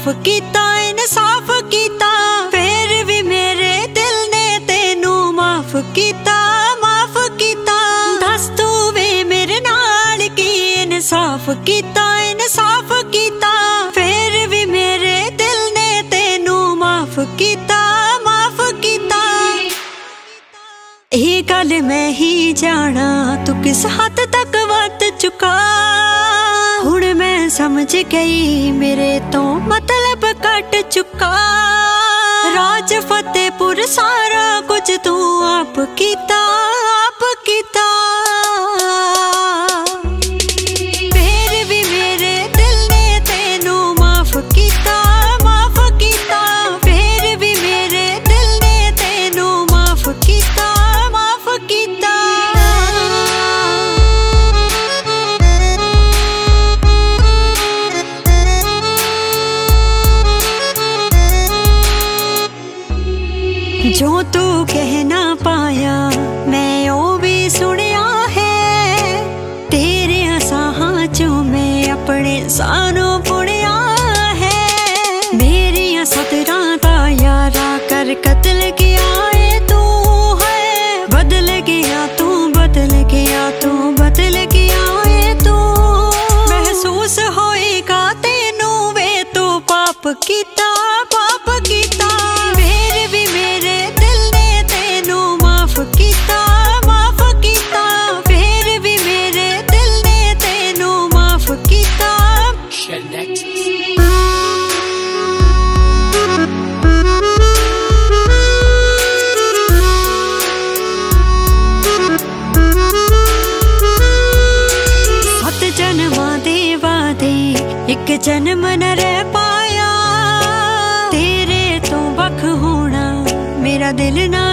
साफ कीता इंसाफ कीता, फिर भी मेरे दिल ने तेनू माफ कीता, माफ कीता। दस तू वे मेरे नाल की इंसाफ कीता इंसाफ कीता, फिर भी मेरे दिल ने तेनू माफ कीता, माफ कीता। ये गल मैं ही जाना तू किस हद तक वध चुका, हुण मैं समझ गई मेरे तो मतलब कट चुका। राज फतेहपुर सारा कुछ तू आप कीता, आप कीता। फिर भी मेरे दिल ने तेनू माफ कीता, माफ कीता। फिर भी मेरे दिल ने तेनू माफ कीता, माफ कीता। जो तू कह ना पाया मैं ओ भी सुनिया है, तेरे असाहां चों मैं अपने सानों पुणिया है। मेरिया सतरां दा यारा कर कतल किया है तू है, बदल गया तू बदल गया तू बदल गया है तू। महसूस होएगा तेनू वे तो पाप कीता, पाप कीता। फिर भी मेरे दिल ने तेनू माफ कीता, माफ कीता। फिर भी मेरे दिल ने तेनू माफ कीता। सत जन्मां दे वादे एक जन्म न रह पाया, तेरे तो वख होना मेरा दिल ना